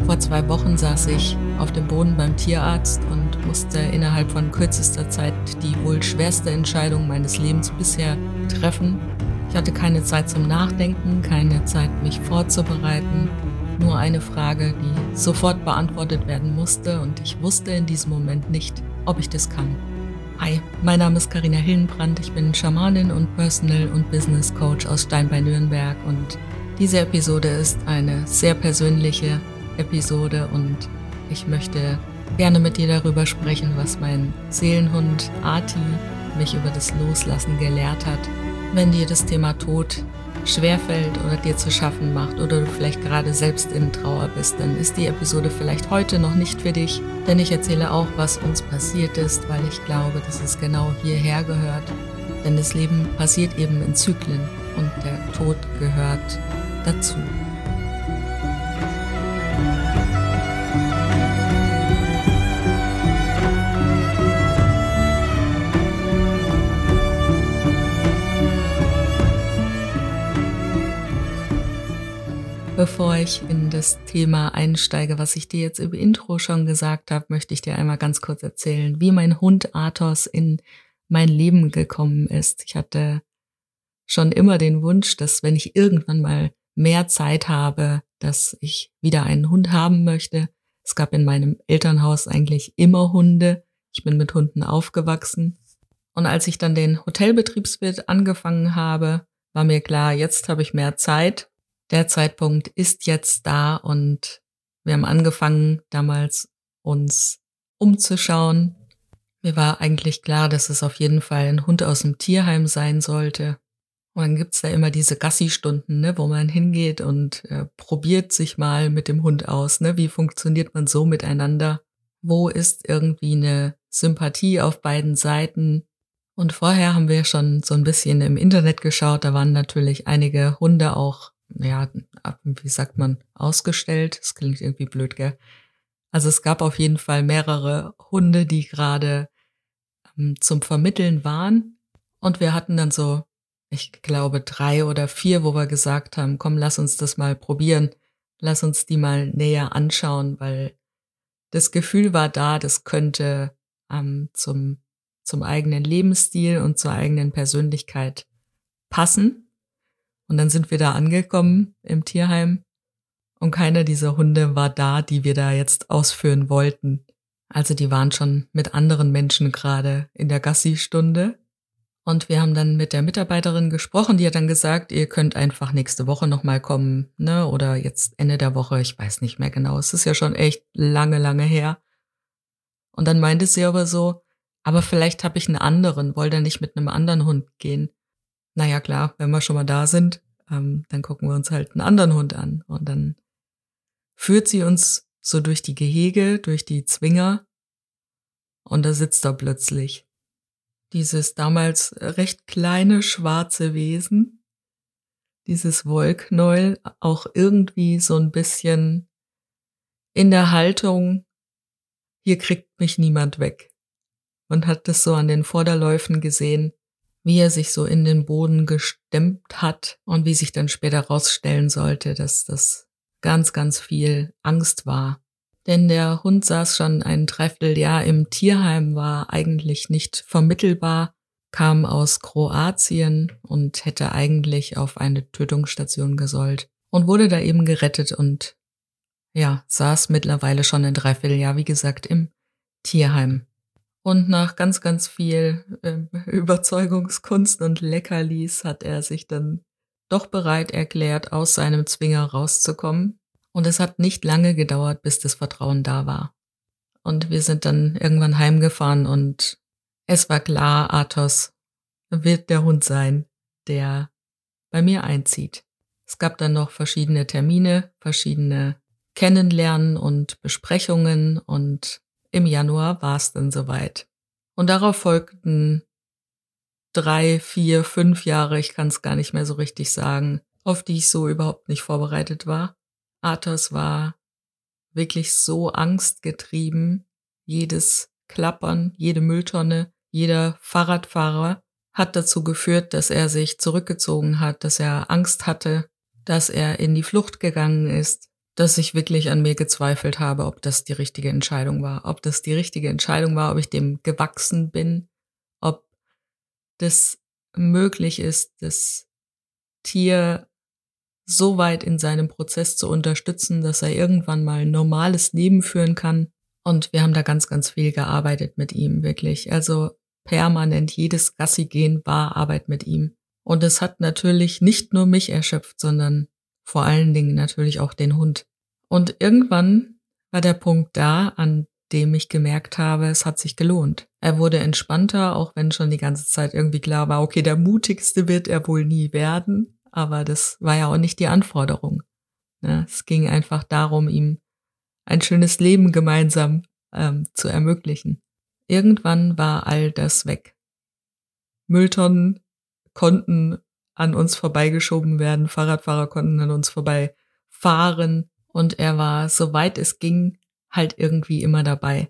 Vor 2 Wochen saß ich auf dem Boden beim Tierarzt und musste innerhalb von kürzester Zeit die wohl schwerste Entscheidung meines Lebens bisher treffen. Ich hatte keine Zeit zum Nachdenken, keine Zeit, mich vorzubereiten. Nur eine Frage, die sofort beantwortet werden musste, und ich wusste in diesem Moment nicht, ob ich das kann. Hi, mein Name ist Carina Hillenbrand, ich bin Schamanin und Personal- und Business Coach aus Stein bei Nürnberg, und diese Episode ist eine sehr persönliche Episode und ich möchte gerne mit dir darüber sprechen, was mein Seelenhund Arti mich über das Loslassen gelehrt hat. Wenn dir das Thema Tod schwerfällt oder dir zu schaffen macht oder du vielleicht gerade selbst in Trauer bist, dann ist die Episode vielleicht heute noch nicht für dich, denn ich erzähle auch, was uns passiert ist, weil ich glaube, dass es genau hierher gehört. Denn das Leben passiert eben in Zyklen und der Tod gehört dazu. Bevor ich in das Thema einsteige, was ich dir jetzt im Intro schon gesagt habe, möchte ich dir einmal ganz kurz erzählen, wie mein Hund Athos in mein Leben gekommen ist. Ich hatte schon immer den Wunsch, dass wenn ich irgendwann mal mehr Zeit habe, dass ich wieder einen Hund haben möchte. Es gab in meinem Elternhaus eigentlich immer Hunde. Ich bin mit Hunden aufgewachsen. Und als ich dann den Hotelbetriebswirt angefangen habe, war mir klar, jetzt habe ich mehr Zeit. Der Zeitpunkt ist jetzt da und wir haben angefangen, damals uns umzuschauen. Mir war eigentlich klar, dass es auf jeden Fall ein Hund aus dem Tierheim sein sollte. Und dann gibt's da immer diese Gassi-Stunden, ne, wo man hingeht und probiert sich mal mit dem Hund aus. Ne? Wie funktioniert man so miteinander? Wo ist irgendwie eine Sympathie auf beiden Seiten? Und vorher haben wir schon so ein bisschen im Internet geschaut. Da waren natürlich einige Hunde auch, ja, wie sagt man, ausgestellt. Das klingt irgendwie blöd, gell? Also es gab auf jeden Fall mehrere Hunde, die gerade zum Vermitteln waren. Und wir hatten dann so, ich glaube, 3 oder 4, wo wir gesagt haben, komm, lass uns das mal probieren. Lass uns die mal näher anschauen, weil das Gefühl war da, das könnte zum eigenen Lebensstil und zur eigenen Persönlichkeit passen. Und dann sind wir da angekommen im Tierheim und keiner dieser Hunde war da, die wir da jetzt ausführen wollten. Also die waren schon mit anderen Menschen gerade in der Gassi-Stunde. Und wir haben dann mit der Mitarbeiterin gesprochen, die hat dann gesagt, ihr könnt einfach nächste Woche nochmal kommen, ne? Oder jetzt Ende der Woche, ich weiß nicht mehr genau. Es ist ja schon echt lange, lange her. Und dann meinte sie aber so, aber vielleicht habe ich einen anderen, wollt ihr nicht mit einem anderen Hund gehen? Naja, klar, wenn wir schon mal da sind, dann gucken wir uns halt einen anderen Hund an. Und dann führt sie uns so durch die Gehege, durch die Zwinger. Und da sitzt er plötzlich. Dieses damals recht kleine schwarze Wesen, dieses Wollknäuel, auch irgendwie so ein bisschen in der Haltung, hier kriegt mich niemand weg. Und hat das so an den Vorderläufen gesehen, wie er sich so in den Boden gestemmt hat und wie sich dann später rausstellen sollte, dass das ganz, ganz viel Angst war. Denn der Hund saß schon ein Dreivierteljahr im Tierheim, war eigentlich nicht vermittelbar, kam aus Kroatien und hätte eigentlich auf eine Tötungsstation gesollt und wurde da eben gerettet und ja, saß mittlerweile schon ein Dreivierteljahr, wie gesagt, im Tierheim. Und nach ganz, ganz viel Überzeugungskunst und Leckerlis hat er sich dann doch bereit erklärt, aus seinem Zwinger rauszukommen. Und es hat nicht lange gedauert, bis das Vertrauen da war. Und wir sind dann irgendwann heimgefahren und es war klar, Athos wird der Hund sein, der bei mir einzieht. Es gab dann noch verschiedene Termine, verschiedene Kennenlernen und Besprechungen und im Januar war es dann soweit. Und darauf folgten 3, 4, 5 Jahre, ich kann es gar nicht mehr so richtig sagen, auf die ich so überhaupt nicht vorbereitet war. Athos war wirklich so angstgetrieben. Jedes Klappern, jede Mülltonne, jeder Fahrradfahrer hat dazu geführt, dass er sich zurückgezogen hat, dass er Angst hatte, dass er in die Flucht gegangen ist. dass ich wirklich an mir gezweifelt habe, ob das die richtige Entscheidung war. Ob das die richtige Entscheidung war, ob ich dem gewachsen bin, ob das möglich ist, das Tier so weit in seinem Prozess zu unterstützen, dass er irgendwann mal ein normales Leben führen kann. Und wir haben da ganz, ganz viel gearbeitet mit ihm, wirklich. Also permanent jedes Gassi-Gehen war Arbeit mit ihm. Und es hat natürlich nicht nur mich erschöpft, sondern vor allen Dingen natürlich auch den Hund. Und irgendwann war der Punkt da, an dem ich gemerkt habe, es hat sich gelohnt. Er wurde entspannter, auch wenn schon die ganze Zeit irgendwie klar war, okay, der mutigste wird er wohl nie werden. Aber das war ja auch nicht die Anforderung. Ja, es ging einfach darum, ihm ein schönes Leben gemeinsam zu ermöglichen. Irgendwann war all das weg. Mülltonnen konnten an uns vorbeigeschoben werden, Fahrradfahrer konnten an uns vorbeifahren und er war, soweit es ging, halt irgendwie immer dabei.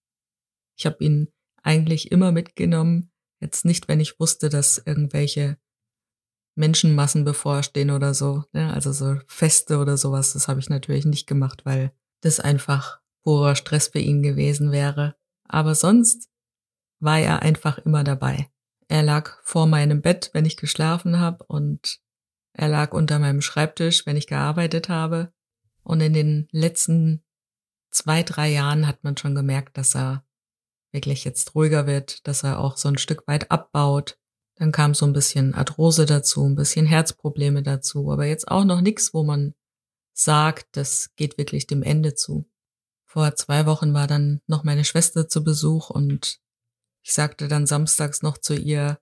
Ich habe ihn eigentlich immer mitgenommen, jetzt nicht, wenn ich wusste, dass irgendwelche Menschenmassen bevorstehen oder so, ne? Also so Feste oder sowas, das habe ich natürlich nicht gemacht, weil das einfach purer Stress für ihn gewesen wäre. Aber sonst war er einfach immer dabei. Er lag vor meinem Bett, wenn ich geschlafen habe, und er lag unter meinem Schreibtisch, wenn ich gearbeitet habe. Und in den letzten 2, 3 Jahren hat man schon gemerkt, dass er wirklich jetzt ruhiger wird, dass er auch so ein Stück weit abbaut. Dann kam so ein bisschen Arthrose dazu, ein bisschen Herzprobleme dazu, aber jetzt auch noch nix, wo man sagt, das geht wirklich dem Ende zu. Vor 2 Wochen war dann noch meine Schwester zu Besuch und ich sagte dann samstags noch zu ihr,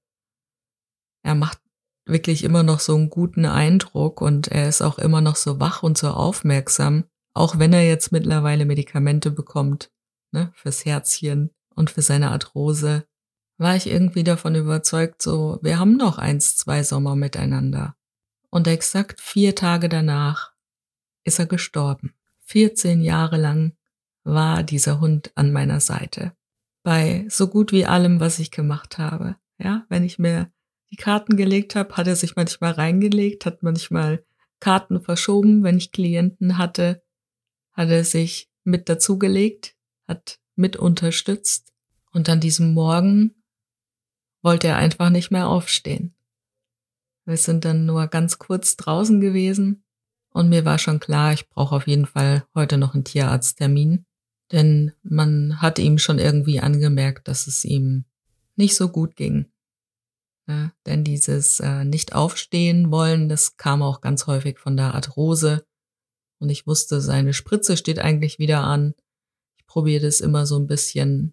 er macht wirklich immer noch so einen guten Eindruck und er ist auch immer noch so wach und so aufmerksam, auch wenn er jetzt mittlerweile Medikamente bekommt, ne, fürs Herzchen und für seine Arthrose, war ich irgendwie davon überzeugt, so, wir haben noch 1, 2 Sommer miteinander. Und exakt 4 Tage danach ist er gestorben. 14 Jahre lang war dieser Hund an meiner Seite. Bei so gut wie allem, was ich gemacht habe. Ja, wenn ich mir die Karten gelegt habe, hat er sich manchmal reingelegt, hat manchmal Karten verschoben. Wenn ich Klienten hatte, hat er sich mit dazugelegt, hat mit unterstützt. Und an diesem Morgen wollte er einfach nicht mehr aufstehen. Wir sind dann nur ganz kurz draußen gewesen und mir war schon klar, ich brauche auf jeden Fall heute noch einen Tierarzttermin, denn man hat ihm schon irgendwie angemerkt, dass es ihm nicht so gut ging. Ja, denn dieses nicht aufstehen wollen, das kam auch ganz häufig von der Arthrose und ich wusste, seine Spritze steht eigentlich wieder an. Ich probiere das immer so ein bisschen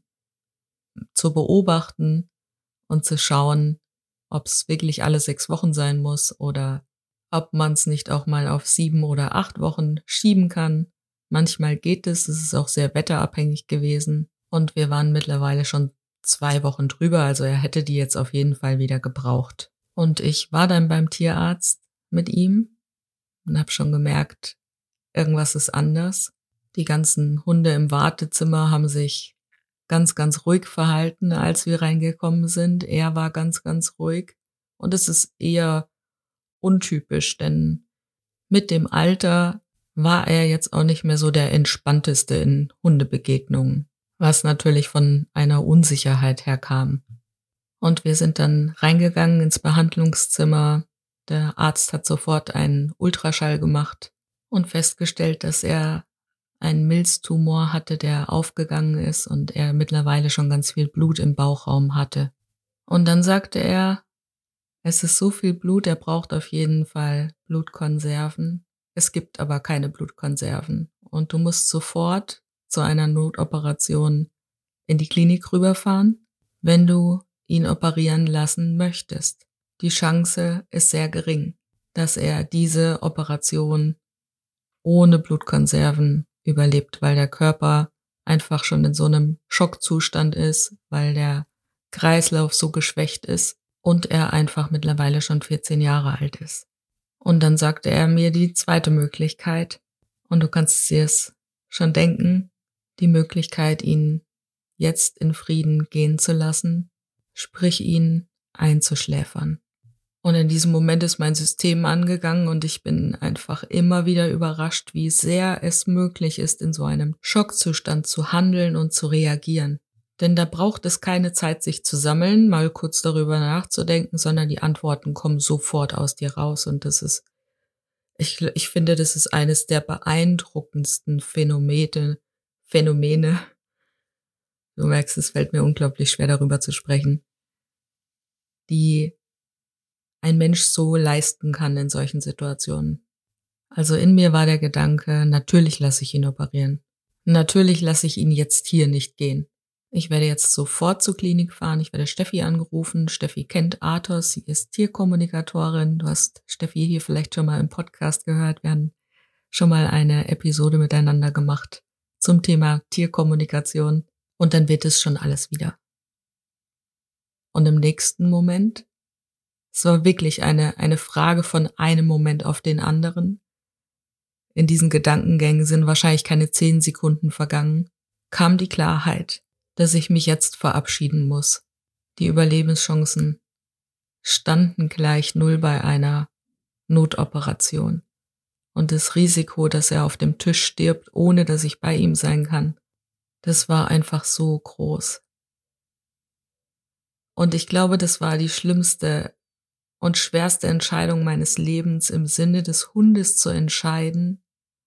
zu beobachten und zu schauen, ob es wirklich alle 6 Wochen sein muss oder ob man es nicht auch mal auf 7 oder 8 Wochen schieben kann. Manchmal geht es ist auch sehr wetterabhängig gewesen und wir waren mittlerweile schon 2 Wochen drüber, also er hätte die jetzt auf jeden Fall wieder gebraucht. Und ich war dann beim Tierarzt mit ihm und habe schon gemerkt, irgendwas ist anders. Die ganzen Hunde im Wartezimmer haben sich ganz, ganz ruhig verhalten, als wir reingekommen sind. Er war ganz, ganz ruhig. Und es ist eher untypisch, denn mit dem Alter war er jetzt auch nicht mehr so der Entspannteste in Hundebegegnungen, was natürlich von einer Unsicherheit herkam. Und wir sind dann reingegangen ins Behandlungszimmer. Der Arzt hat sofort einen Ultraschall gemacht und festgestellt, dass er einen Milztumor hatte, der aufgegangen ist und er mittlerweile schon ganz viel Blut im Bauchraum hatte. Und dann sagte er, es ist so viel Blut, er braucht auf jeden Fall Blutkonserven. Es gibt aber keine Blutkonserven. Und du musst sofort zu einer Notoperation in die Klinik rüberfahren, wenn du ihn operieren lassen möchtest. Die Chance ist sehr gering, dass er diese Operation ohne Blutkonserven überlebt, weil der Körper einfach schon in so einem Schockzustand ist, weil der Kreislauf so geschwächt ist und er einfach mittlerweile schon 14 Jahre alt ist. Und dann sagte er mir die zweite Möglichkeit, und du kannst dir es schon denken, die Möglichkeit, ihn jetzt in Frieden gehen zu lassen, sprich ihn einzuschläfern. Und in diesem Moment ist mein System angegangen und ich bin einfach immer wieder überrascht, wie sehr es möglich ist, in so einem Schockzustand zu handeln und zu reagieren. Denn da braucht es keine Zeit, sich zu sammeln, mal kurz darüber nachzudenken, sondern die Antworten kommen sofort aus dir raus. Und ich finde, das ist eines der beeindruckendsten Phänomene. Du merkst, es fällt mir unglaublich schwer, darüber zu sprechen, die ein Mensch so leisten kann in solchen Situationen. Also in mir war der Gedanke, natürlich lasse ich ihn operieren. Natürlich lasse ich ihn jetzt hier nicht gehen. Ich werde jetzt sofort zur Klinik fahren. Ich werde Steffi angerufen. Steffi kennt Athos. Sie ist Tierkommunikatorin. Du hast Steffi hier vielleicht schon mal im Podcast gehört. Wir haben schon mal eine Episode miteinander gemacht zum Thema Tierkommunikation. Und dann wird es schon alles wieder. Und im nächsten Moment, es war wirklich eine Frage von einem Moment auf den anderen. In diesen Gedankengängen sind wahrscheinlich keine 10 Sekunden vergangen, kam die Klarheit, dass ich mich jetzt verabschieden muss. Die Überlebenschancen standen gleich 0 bei einer Notoperation. Und das Risiko, dass er auf dem Tisch stirbt, ohne dass ich bei ihm sein kann, das war einfach so groß. Und ich glaube, das war die schlimmste und schwerste Entscheidung meines Lebens, im Sinne des Hundes zu entscheiden,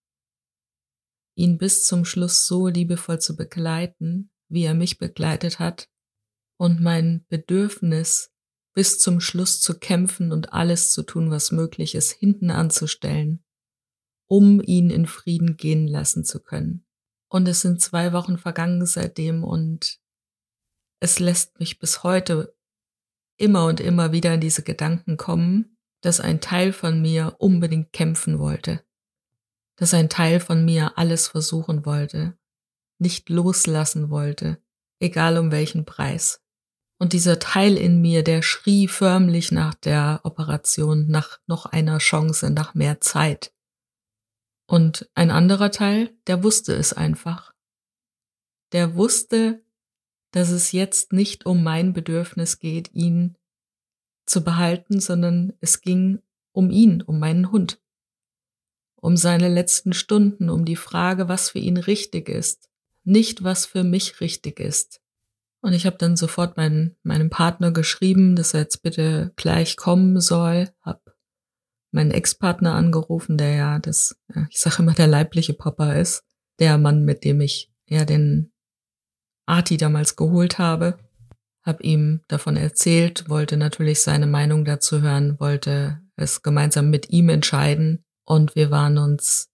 ihn bis zum Schluss so liebevoll zu begleiten, wie er mich begleitet hat, und mein Bedürfnis, bis zum Schluss zu kämpfen und alles zu tun, was möglich ist, hinten anzustellen, um ihn in Frieden gehen lassen zu können. Und es sind 2 Wochen vergangen seitdem und es lässt mich bis heute immer und immer wieder in diese Gedanken kommen, dass ein Teil von mir unbedingt kämpfen wollte, dass ein Teil von mir alles versuchen wollte, nicht loslassen wollte, egal um welchen Preis. Und dieser Teil in mir, der schrie förmlich nach der Operation, nach noch einer Chance, nach mehr Zeit. Und ein anderer Teil, der wusste es einfach. Der wusste, dass es jetzt nicht um mein Bedürfnis geht, ihn zu behalten, sondern es ging um ihn, um meinen Hund, um seine letzten Stunden, um die Frage, was für ihn richtig ist, nicht was für mich richtig ist. Und ich habe dann sofort meinem Partner geschrieben, dass er jetzt bitte gleich kommen soll, habe meinen Ex-Partner angerufen, der ja ich sage immer, der leibliche Papa ist, der Mann, mit dem ich ja den Arti damals geholt habe. Hab ihm davon erzählt, wollte natürlich seine Meinung dazu hören, wollte es gemeinsam mit ihm entscheiden und wir waren uns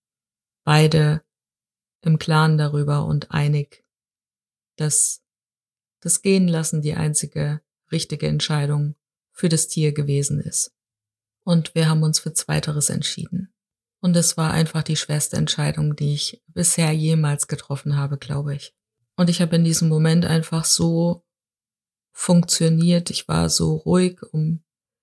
beide im Klaren darüber und einig, dass das Gehenlassen die einzige richtige Entscheidung für das Tier gewesen ist. Und wir haben uns für Zweiteres entschieden. Und es war einfach die schwerste Entscheidung, die ich bisher jemals getroffen habe, glaube ich. Und ich habe in diesem Moment einfach so funktioniert. Ich war so ruhig, um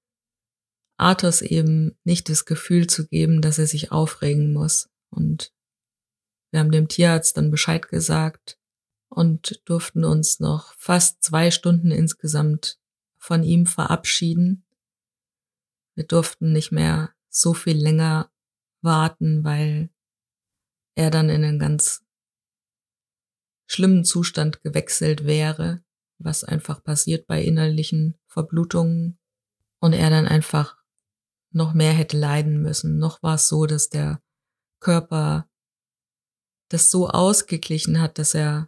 Athos eben nicht das Gefühl zu geben, dass er sich aufregen muss. Und wir haben dem Tierarzt dann Bescheid gesagt und durften uns noch fast 2 Stunden insgesamt von ihm verabschieden. Wir durften nicht mehr so viel länger warten, weil er dann in einen ganz schlimmen Zustand gewechselt wäre, was einfach passiert bei innerlichen Verblutungen, und er dann einfach noch mehr hätte leiden müssen. Noch war es so, dass der Körper das so ausgeglichen hat, dass er,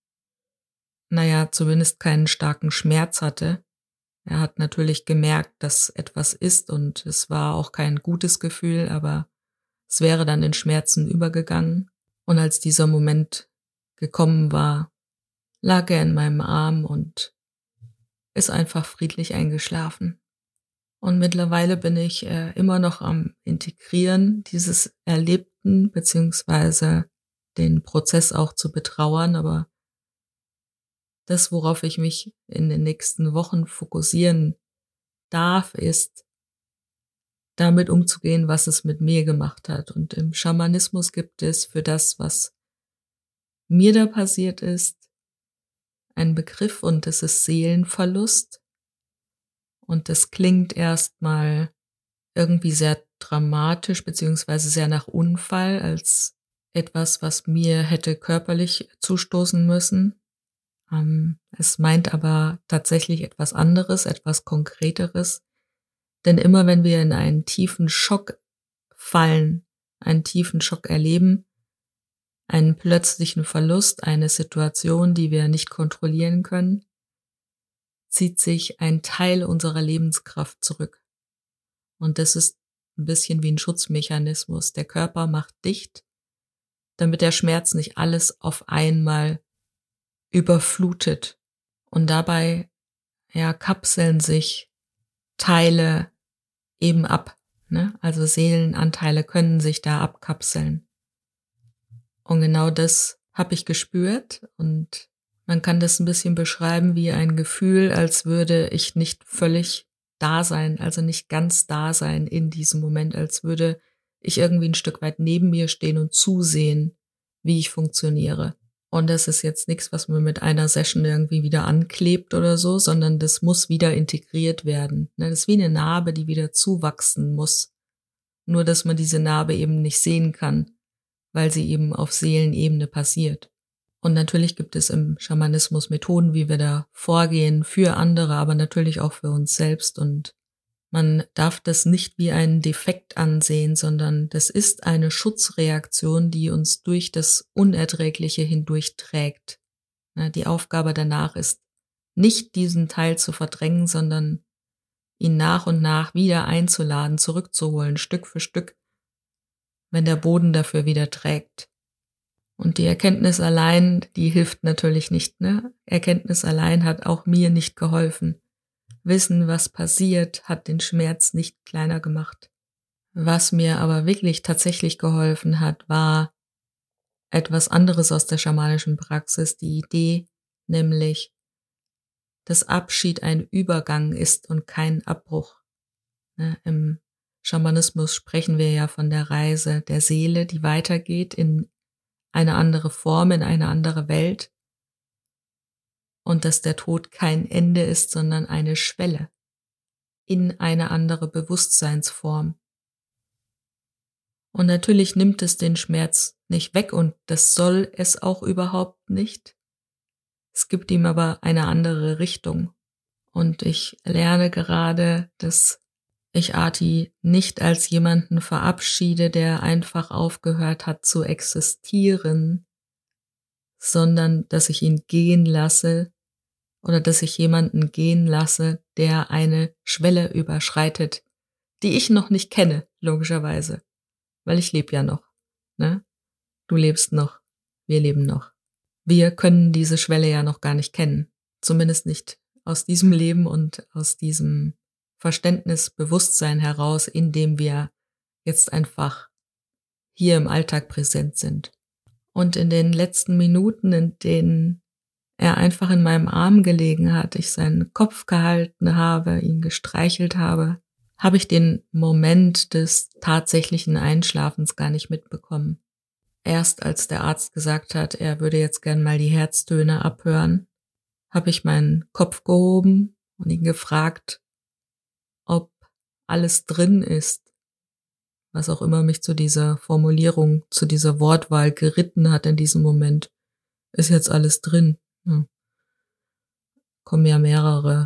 zumindest keinen starken Schmerz hatte. Er hat natürlich gemerkt, dass etwas ist und es war auch kein gutes Gefühl, aber es wäre dann in Schmerzen übergegangen. Und als dieser Moment gekommen war, lag er in meinem Arm und ist einfach friedlich eingeschlafen. Und mittlerweile bin ich immer noch am Integrieren dieses Erlebten, beziehungsweise den Prozess auch zu betrauern. Aber das, worauf ich mich in den nächsten Wochen fokussieren darf, ist, damit umzugehen, was es mit mir gemacht hat. Und im Schamanismus gibt es für das, was mir da passiert ist, einen Begriff, und das ist Seelenverlust. Und das klingt erstmal irgendwie sehr dramatisch beziehungsweise sehr nach Unfall, als etwas, was mir hätte körperlich zustoßen müssen. Es meint aber tatsächlich etwas anderes, etwas Konkreteres. Denn immer wenn wir in einen tiefen Schock fallen, einen tiefen Schock erleben, einen plötzlichen Verlust, eine Situation, die wir nicht kontrollieren können, zieht sich ein Teil unserer Lebenskraft zurück. Und das ist ein bisschen wie ein Schutzmechanismus. Der Körper macht dicht, damit der Schmerz nicht alles auf einmal überflutet. Und dabei, ja, kapseln sich Teile eben ab, ne? Also Seelenanteile können sich da abkapseln. Und genau das habe ich gespürt und man kann das ein bisschen beschreiben wie ein Gefühl, als würde ich nicht völlig da sein, also nicht ganz da sein in diesem Moment, als würde ich irgendwie ein Stück weit neben mir stehen und zusehen, wie ich funktioniere. Und das ist jetzt nichts, was man mit einer Session irgendwie wieder anklebt oder so, sondern das muss wieder integriert werden. Das ist wie eine Narbe, die wieder zuwachsen muss. Nur, dass man diese Narbe eben nicht sehen kann, weil sie eben auf Seelenebene passiert. Und natürlich gibt es im Schamanismus Methoden, wie wir da vorgehen für andere, aber natürlich auch für uns selbst. Und man darf das nicht wie einen Defekt ansehen, sondern das ist eine Schutzreaktion, die uns durch das Unerträgliche hindurchträgt. Die Aufgabe danach ist, nicht diesen Teil zu verdrängen, sondern ihn nach und nach wieder einzuladen, zurückzuholen, Stück für Stück, wenn der Boden dafür wieder trägt. Und die Erkenntnis allein, die hilft natürlich nicht, ne? Erkenntnis allein hat auch mir nicht geholfen. Wissen, was passiert, hat den Schmerz nicht kleiner gemacht. Was mir aber wirklich tatsächlich geholfen hat, war etwas anderes aus der schamanischen Praxis, die Idee, nämlich, dass Abschied ein Übergang ist und kein Abbruch. Im Schamanismus sprechen wir ja von der Reise der Seele, die weitergeht in eine andere Form, in eine andere Welt. Und dass der Tod kein Ende ist, sondern eine Schwelle in eine andere Bewusstseinsform. Und natürlich nimmt es den Schmerz nicht weg und das soll es auch überhaupt nicht. Es gibt ihm aber eine andere Richtung. Und ich lerne gerade, dass ich Arti nicht als jemanden verabschiede, der einfach aufgehört hat zu existieren, sondern dass ich ihn gehen lasse oder dass ich jemanden gehen lasse, der eine Schwelle überschreitet, die ich noch nicht kenne, logischerweise, weil ich lebe ja noch, ne? Du lebst noch, wir leben noch. Wir können diese Schwelle ja noch gar nicht kennen, zumindest nicht aus diesem Leben und aus diesem Verständnis, Bewusstsein heraus, in dem wir jetzt einfach hier im Alltag präsent sind. Und in den letzten Minuten, in denen er einfach in meinem Arm gelegen hat, ich seinen Kopf gehalten habe, ihn gestreichelt habe, habe ich den Moment des tatsächlichen Einschlafens gar nicht mitbekommen. Erst als der Arzt gesagt hat, er würde jetzt gern mal die Herztöne abhören, habe ich meinen Kopf gehoben und ihn gefragt, ob alles drin ist, was auch immer mich zu dieser Formulierung, zu dieser Wortwahl geritten hat in diesem Moment. Ist jetzt alles drin? Ja. Kommen ja mehrere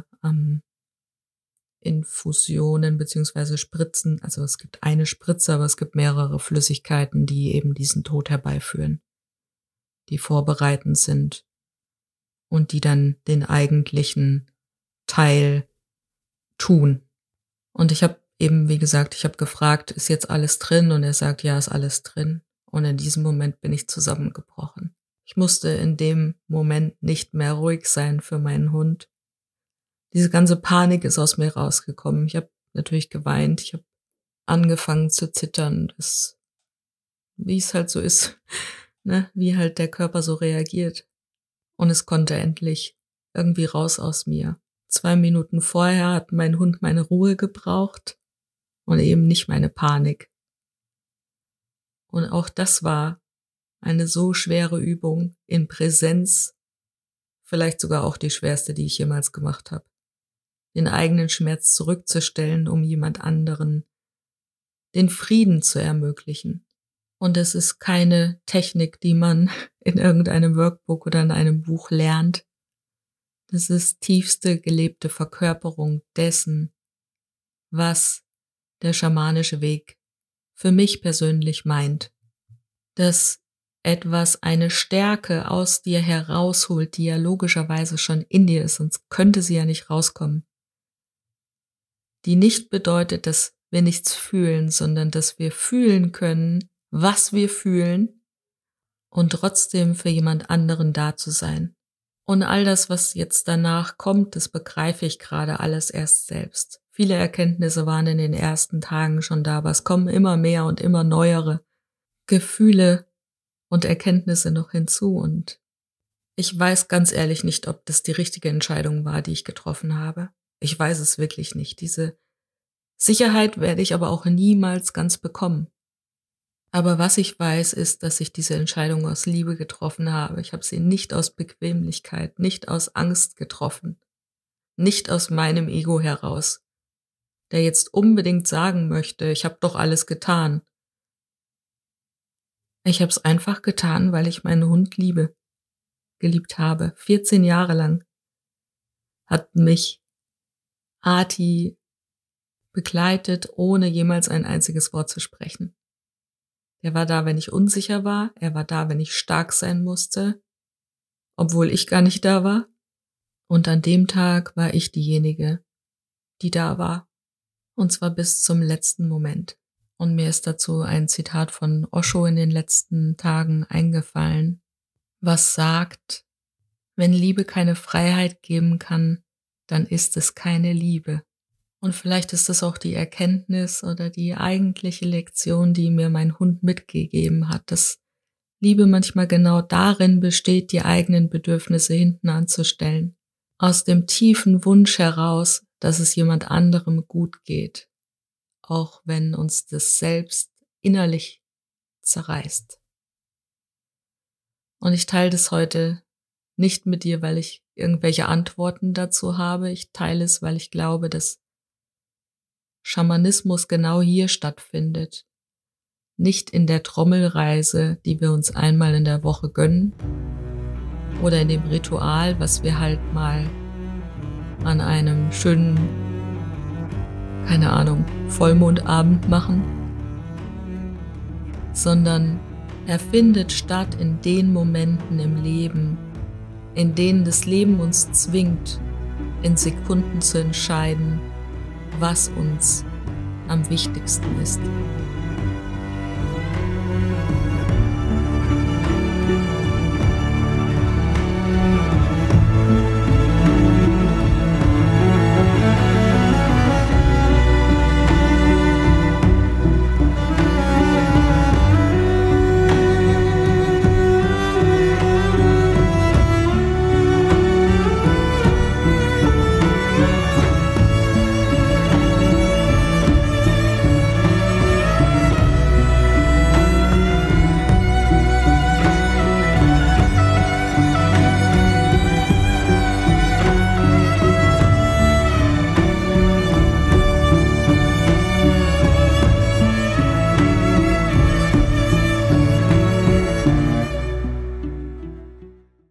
Infusionen beziehungsweise Spritzen. Also es gibt eine Spritze, aber es gibt mehrere Flüssigkeiten, die eben diesen Tod herbeiführen, die vorbereitend sind und die dann den eigentlichen Teil tun. Und ich habe eben, wie gesagt, ich habe gefragt, ist jetzt alles drin? Und er sagt, ja, ist alles drin. Und in diesem Moment bin ich zusammengebrochen. Ich musste in dem Moment nicht mehr ruhig sein für meinen Hund. Diese ganze Panik ist aus mir rausgekommen. Ich habe natürlich geweint, ich habe angefangen zu zittern, wie es halt so ist, ne? Wie halt der Körper so reagiert. Und es konnte endlich irgendwie raus aus mir. 2 Minuten vorher hat mein Hund meine Ruhe gebraucht und eben nicht meine Panik. Und auch das war eine so schwere Übung in Präsenz, vielleicht sogar auch die schwerste, die ich jemals gemacht habe. den eigenen Schmerz zurückzustellen, um jemand anderen den Frieden zu ermöglichen. Und es ist keine Technik, die man in irgendeinem Workbook oder in einem Buch lernt. Das ist tiefste gelebte Verkörperung dessen, was der schamanische Weg für mich persönlich meint. Dass etwas eine Stärke aus dir herausholt, die ja logischerweise schon in dir ist, sonst könnte sie ja nicht rauskommen. Die nicht bedeutet, dass wir nichts fühlen, sondern dass wir fühlen können, was wir fühlen und trotzdem für jemand anderen da zu sein. Und all das, was jetzt danach kommt, das begreife ich gerade alles erst selbst. Viele Erkenntnisse waren in den ersten Tagen schon da, aber es kommen immer mehr und immer neuere Gefühle und Erkenntnisse noch hinzu. Und ich weiß ganz ehrlich nicht, ob das die richtige Entscheidung war, die ich getroffen habe. Ich weiß es wirklich nicht. Diese Sicherheit werde ich aber auch niemals ganz bekommen. Aber was ich weiß, ist, dass ich diese Entscheidung aus Liebe getroffen habe. Ich habe sie nicht aus Bequemlichkeit, nicht aus Angst getroffen, nicht aus meinem Ego heraus, der jetzt unbedingt sagen möchte, ich habe doch alles getan. Ich habe es einfach getan, weil ich meinen Hund geliebt habe. 14 Jahre lang hat mich Arti begleitet, ohne jemals ein einziges Wort zu sprechen. Er war da, wenn ich unsicher war. Er war da, wenn ich stark sein musste, obwohl ich gar nicht da war. Und an dem Tag war ich diejenige, die da war. Und zwar bis zum letzten Moment. Und mir ist dazu ein Zitat von Osho in den letzten Tagen eingefallen, was sagt, wenn Liebe keine Freiheit geben kann, dann ist es keine Liebe. Und vielleicht ist das auch die Erkenntnis oder die eigentliche Lektion, die mir mein Hund mitgegeben hat, dass Liebe manchmal genau darin besteht, die eigenen Bedürfnisse hinten anzustellen. Aus dem tiefen Wunsch heraus, dass es jemand anderem gut geht, auch wenn uns das selbst innerlich zerreißt. Und ich teile das heute nicht mit dir, weil ich irgendwelche Antworten dazu habe. Ich teile es, weil ich glaube, dass Schamanismus genau hier stattfindet. Nicht in der Trommelreise, die wir uns einmal in der Woche gönnen, oder in dem Ritual, was wir halt mal an einem schönen, keine Ahnung, Vollmondabend machen, sondern er findet statt in den Momenten im Leben, in denen das Leben uns zwingt, in Sekunden zu entscheiden, was uns am wichtigsten ist.